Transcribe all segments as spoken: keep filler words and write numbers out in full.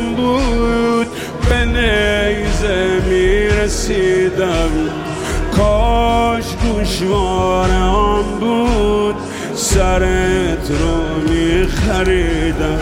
پام بود به نیزه میرسیدم، کاش گوشوارم بود سرت رو میخریدم.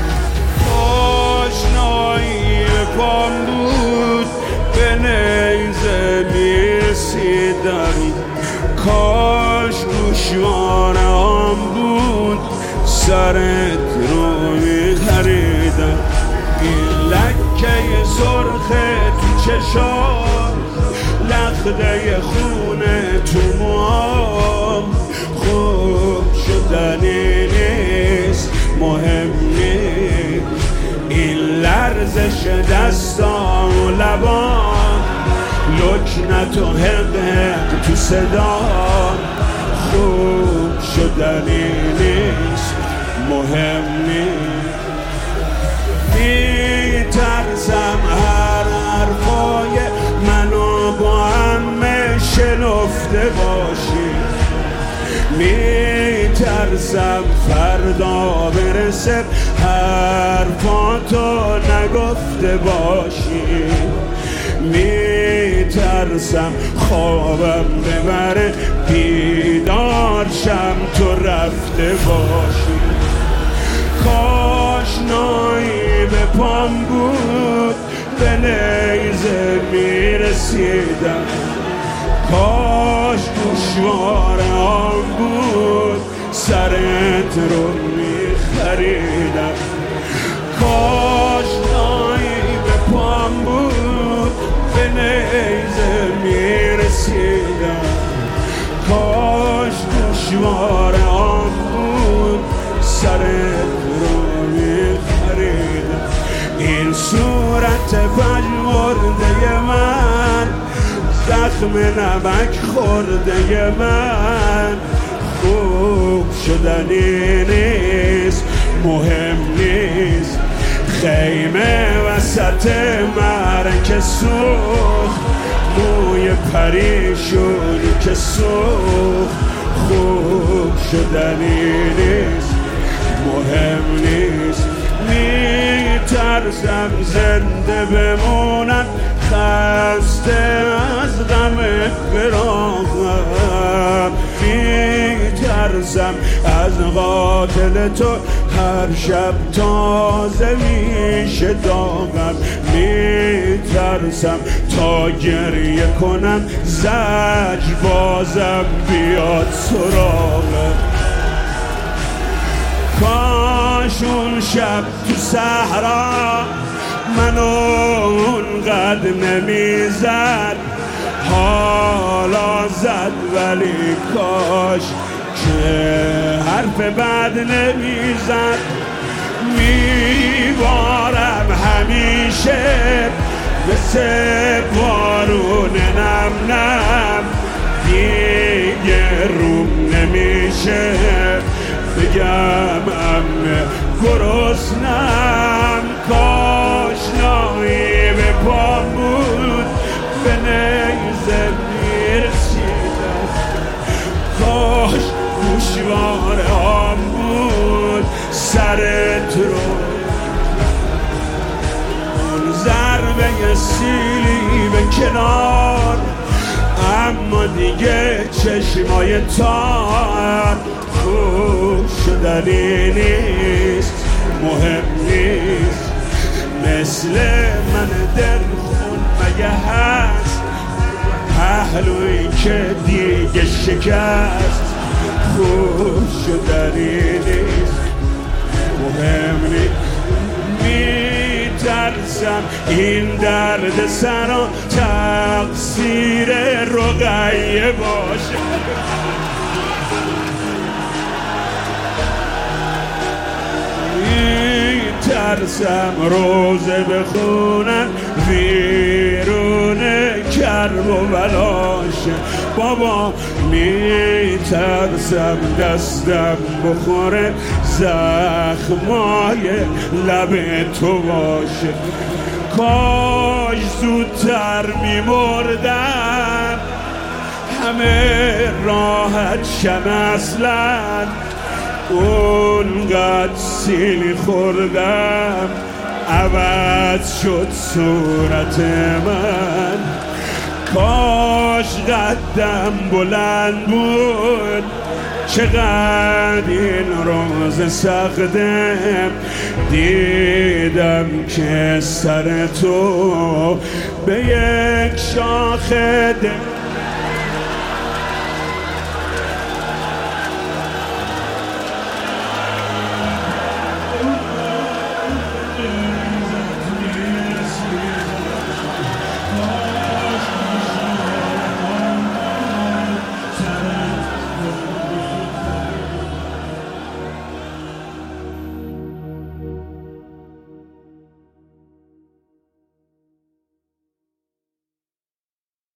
آشنایی پام بود به نیزه میرسیدم، کاش گوشوارم بود سرت رو میخریدم. این لکه سرخ تو چشام، لخته خونه تو موام، خوب شدنی نیست مهم نیست. این لرزش دستام و لبام، لکنت و حق حق تو صدام، خوب شدنی نیست مهم نیست. میترسم هر حرفای منو با همه شنفته باشی، میترسم فردا برسه حرفاتو نگفته باشی، میترسم خوابم ببره بیدارشم تو رفته باشی. کاش نایی به پام بود به نیزه میرسیدم، کاش گوشوارم بود سرت رو میخریدم. کاش نایی به پام بود به نیزه میرسیدم، کاش گوشوارم بود سرت رو میخریدم. این صورت پژمرده من، زخم نمک خورده من، خوب شدنی نیست مهم نیست. خیمه وسط مرکه سوخت، موی پریشونی که سوخت، خوب شدنی نیست مهم نیست. میترسم زنده بمونم خسته از غم فراقم، میترسم از قاتل تو هر شب تازه میشه داغم، میترسم تا گریه کنم زجر بازم بیاد سراغم. کاش اون شب تو صحرا منو اونقدر نمیزد، حالا زد ولی کاش که حرف بد نمیزد. میبارم همیشه مثل بارون نم نم، دیگه روم نمیشه بگم امه گرسنم. کاش نایی به پام بود به نیزه میرسیدم، کاش گوشوارم بود سرت رو. اون ضربه سیلی به کنار، اما دیگه چشمای تار، خوب شدنی نیست مهم نیست. مثل من دلخون مگه هست پهلوی که دیگه شکست، خوب شدنی نیست مهم نیست. میترسم این درد سرا تقصیر رقیه باشه، میترسم روزه بخونن ویرون کرب و بلاشه. بابا میترسم دستم بخوره زخمای لب تو باشه. کاش زودتر میمردم همه راحت شن، اصلا اونقدر سیلی خوردم عوض شد صورت من. کاش قدم بلند بود، چقدر این روز سختم. دیدم که سر تو به یک شاخه